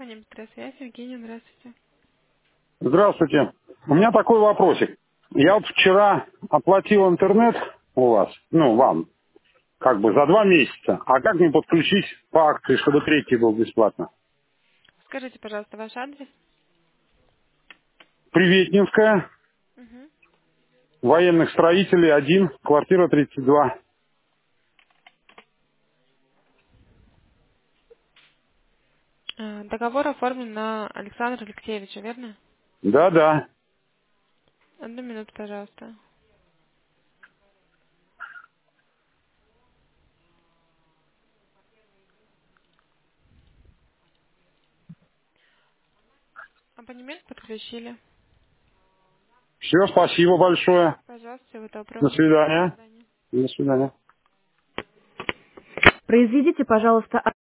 Компания «Быстросвязь». Евгения, здравствуйте. Здравствуйте. У меня такой вопросик. Я вот вчера оплатил интернет у вас, вам, как бы за 2 месяца. А как мне подключить по акции, чтобы третий был бесплатно? Скажите, пожалуйста, ваш адрес. Приветнинская, Мгм. военных строителей 1, квартира 32. Договор оформлен на Александра Алексеевича, верно? Да-да. Одну минуту, пожалуйста. Абонемент подключили. Все, спасибо большое. Пожалуйста, всего До доброго. До свидания. свидания. До свидания. Произведите, пожалуйста,